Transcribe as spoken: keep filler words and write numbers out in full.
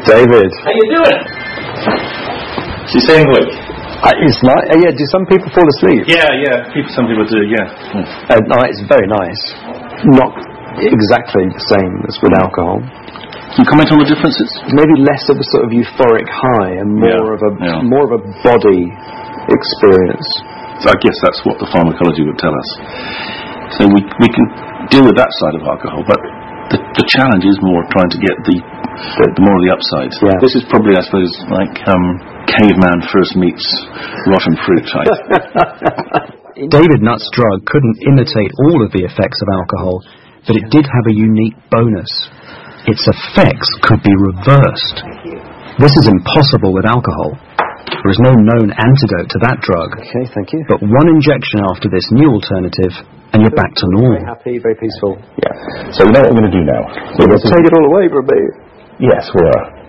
David. How you doing? She's saying what? Uh, it's nice. Uh, yeah, do some people fall asleep? Yeah, yeah. People, some people do. Yeah. Mm. At night, it's very nice. Not exactly the same as with alcohol. Can you comment on the differences? Maybe less of a sort of euphoric high and more yeah, of a yeah. more of a body experience. So I guess that's what the pharmacology would tell us. So we we can deal with that side of alcohol, but the, the challenge is more trying to get the the, the more of the upside. Yeah. This is probably, I suppose, like um, caveman first meets rotten fruit type. David Nutt's drug couldn't imitate all of the effects of alcohol, but it did have a unique bonus. Its effects could be reversed. This is impossible with alcohol. There is no known antidote to that drug. Okay, thank you. But one injection after this new alternative, and you're back to normal. Very happy, very peaceful. Yeah. So we know what we're going to do now. So we'll take it all away from me. Yes, we are.